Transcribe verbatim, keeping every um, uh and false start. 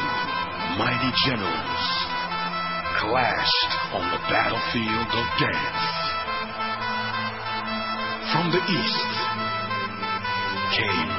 mighty generals clashed on the battlefield of dance. From the east came